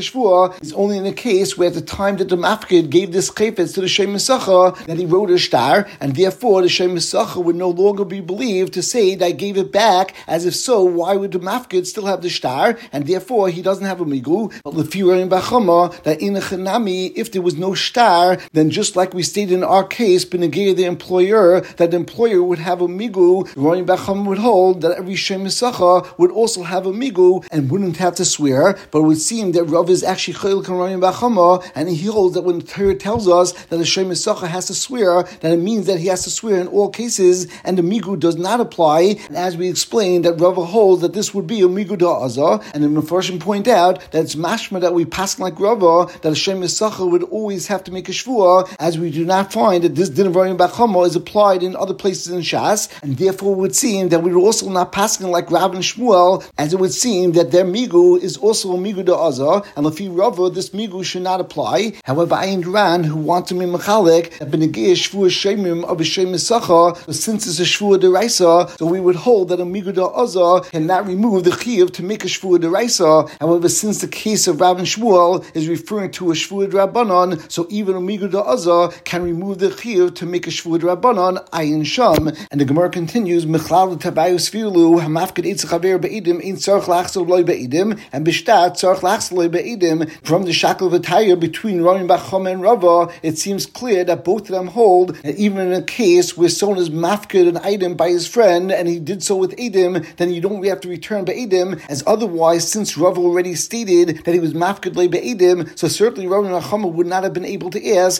Mesacha is only in a case where at the time that the mafkid gave this chayfetz to the Shem Mesacha, that he wrote a star, and therefore the Shem Mesacha would no longer be believed to say that I gave it back, as if so, why would the mafkid still have the star, and therefore he doesn't have a migu. But Lefi Bachama, that in a chanami, if there was no star, then just like we stated in our case, benegay the employer, that the employer would have a migu, Royin Bachama would hold that every Shem Mesacha would also have a migu and wouldn't have to swear. But it would seem that Rav is actually Chayil Kan Royin Bachama, and he holds that when the Torah tells us that the Shem Mesacha has to swear, that it means that he has to swear in all cases, and the migu does not apply. And as we explained, that Rav holds that this would be a migu da'azah, and the Mefarshim point out that it's mashma that we pass like Rava, that a Shem Mesacha would always have to make a shvuah, as we do not find that this din of Royin Bachama is applied in other places in Shas, and therefore it would seem that we would also not pass like Rav and Shmuel, as it would seem that their migu is also a migu da'azah, and Lefi Rava, this migu should not apply. However, Ayin Ran, who want to be mechalek, that benegay shvuah shemim of a Shem Mesacha, so since it's a shvuah deraisa, so we would hold that a migu da'azah cannot remove the chiyuv to make a shvuah deraisa. However, since the case of Rav and Shmuel is referring to a shvuah d'Rabbanan, so even a migu da'azah can remove the chiyuv to make a shvuah d'Rabbanan, Ayin Sham. And the Gemara continues, Mechlal tabayus filu hamafked eitz chaver be'idim ein tzarich lachzor loy be'idim and b'shtat tzarich lachzor loy be'idim. From the shackle of attire between Royin Bachama and Rava, it seems clear that both of them hold that even in a case where someone is mafked an item by his friend and he did so with edim, then you don't have to return be'idim, as otherwise, since Rava already stated that he was mafked loy be'idim, so certainly Royin Bachama would not have been able to ask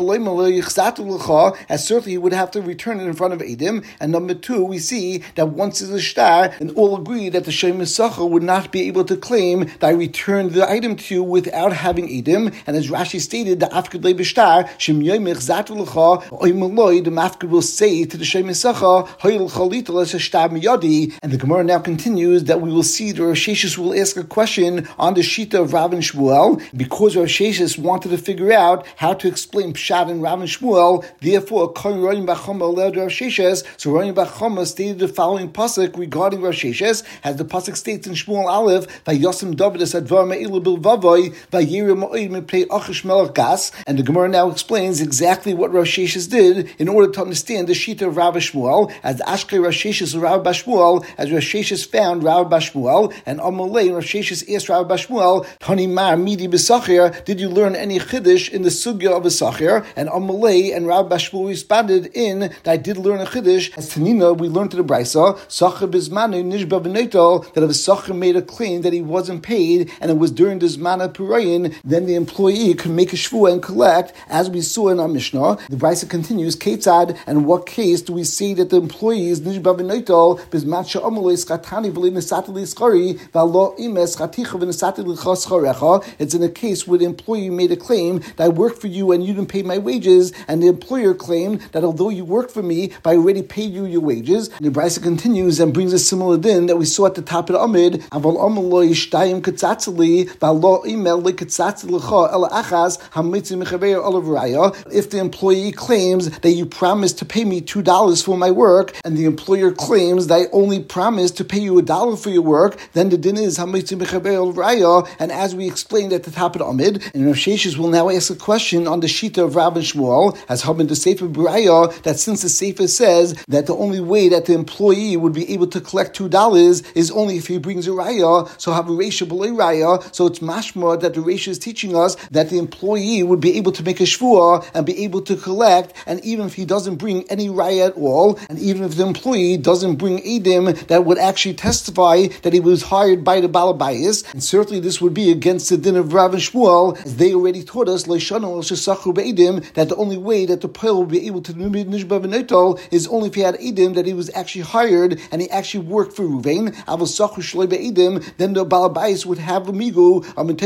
as certainly he would have to return it in front of edim. And number two, we see that once it's a shtar, and all agree that the Shem Mesacha would not be able to claim that I returned the item to you without having edim. And as Rashi stated, the afkid le b'shtar shem yoymich zatu l'cha oimaloi, the mafkid will say to the Shem Mesacha hoyel chalita as a shtar miyadi. And the Gemara now continues that we will see the Rosh Hashis will ask a question on the shita of Rav and Shmuel, because Rosh Hashis wanted to figure out how to explain Pshat and Rav and Shmuel. Therefore, Royin Bachama allowed Rosh Hashis. So Royin Bachama stated the following pasuk regarding Rosh Hashis, as the pasuk states in Shmuel Aleph, Vayosim David es advar me'ilu bilvavoi vayirim mo'id mepnei achish melech gas. And the Gemara now explains exactly what Rosh Hashis did in order to understand the shita of Rav Shmuel, as Ashkei Rosh Hashis Rav Bashmuel, as Rosh Hashis found Rav Bashmuel, and Amalei Rosh Hashis asked Rav Bashmuel, Tani mar midi b'sachir, did you learn any chiddush in the sugya of a sachir? And Amalei and Rav Bashmuel responded in that I did learn a chiddush. As Tanina, we learned to the Brisa, Sachir bizmanu nishba v'neto, that if a sachir made a claim that he wasn't paid and it was during the zmana pirayin, then the employee could make a shvuah and collect, as we saw in our Mishnah. The Brisa continues, Ketzad, and in what case do we say that the employee is nishba v'neto bizman she'amalei skatani v'li nesati l'skari v'alo imes chaticha v'nesati l'chas charecha? It's in a case where the employee made a claim that I worked for you and you didn't pay my wages, and the employer claimed that although you worked for me, but I already paid you your wages. And the Brisa continues and brings a similar din that we saw at the top of the Amid. Aval amaloi shtayim ketzatzeli v'alo imel leketzatzelecha ela achas hamitzim mechaver olav raya. If the employee claims that you promised to pay me $2 for my work, and the employer claims that I only promised to pay you $1 for your work, then the din is hamitzim mechaver olav raya. And as we explained at the top of the Amid, and Rosh Hashis will now ask a question on the shita of Rav and Shmuel, as Habin the Sefer B'raya, that since the Sefer says that the only way that the employee would be able to collect $2 is only if he brings a raya, so have a reisha b'lei raya, so it's mashma that the reisha is teaching us that the employee would be able to make a shvuah and be able to collect, and even if he doesn't bring any raya at all, and even if the employee doesn't bring edim that would actually testify that he was hired by the balabayis, and certainly this would be against the din of Rav and Shmuel, as they already taught us that the only way that the pearl will be able to nishba v'netal is only if he had edim that he was actually hired and he actually worked for Ruvain. Then the balabayis would have a migu.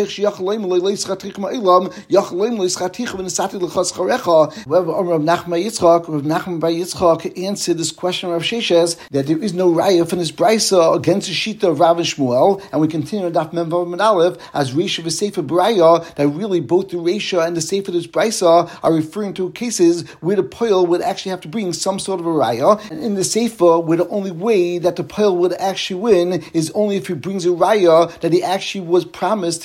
However, Rav Nachman bar Yitzchak answered this question of Rav Sheshes that there is no raya from this brisa against the shita of Rav and Shmuel, and we continue on Daf Mem Vav Amud Aleph as Reisha v'Sefer B'raya, that really both the Reisha and the Sefer of this brisa are referring to cases where the poil would actually have to bring some sort of a raya, and in the Sefer, where the only way that the poil would actually win is only if he brings a raya that he actually was promised to get $2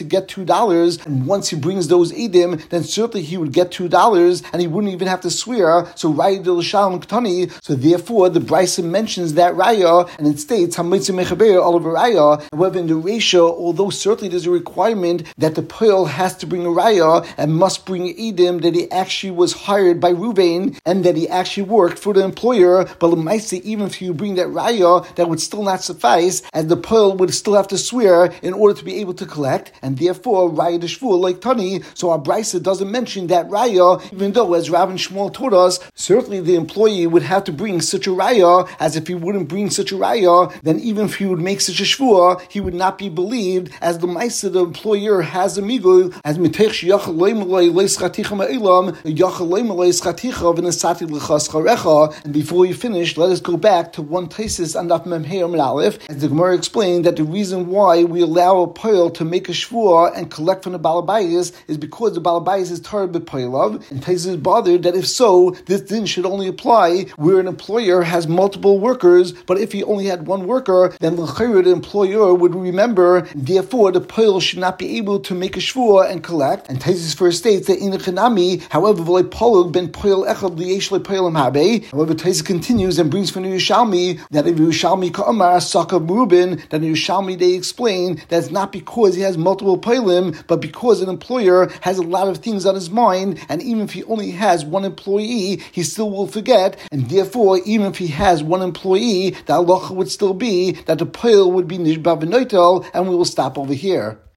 $2, and once he brings those edim, then certainly he would get $2, and he wouldn't even have to swear. So raya de l'shalom ktani. So therefore, the Brisa mentions that raya, and it states hamitzah mechaber all over raya. However, in the ratio, although certainly there's a requirement that the poel has to bring a raya and must bring edim that he actually was hired by Ruvain and that he actually worked for the employer, but l'maisa, even if you bring that raya, that would still not suffice, as the poel would still have to swear in order to be able to collect, and therefore raya de shvua like tani. So our Brisa doesn't mention that raya, even though, as Rav and Shmuel taught us, certainly the employee would have to bring such a raya, as if he wouldn't bring such a raya, then even if he would make such a shvua, he would not be believed, as the Maisa, the employer, has a migul, as mitech sheyachal leimalei leischaticha ma'ilam, yachal leimalei schaticha v'nesati l'chas charecha. And before we finish, let us go back to one thesis on Daf Mem Hey Amud Aleph, as the Gemara explained that the reason why we allow a poel to make a shvua and collect from the balabayas is because the balabayas is tar b'poelav, and thesis is bothered that if so, this din should only apply where an employer has multiple workers, but if he only had one worker, then the employer would remember, therefore the poel should not be able to make a shvua and collect. And Taisus first states that in the Chanami, however, ben poel echad liyesh poel habe. However, Taisus continues and brings from the Yerushalmi that if Yerushalmi ka'amar sakav Reuben, that in Yerushalmi they explain that it's not because he has multiple poelim, but because an employer has a lot of things on his mind, and even if he only has one employee, he still will forget, and therefore, even if he has one employee, the halacha would still be that the poel would be nishba v'noitel, and we will stop over here.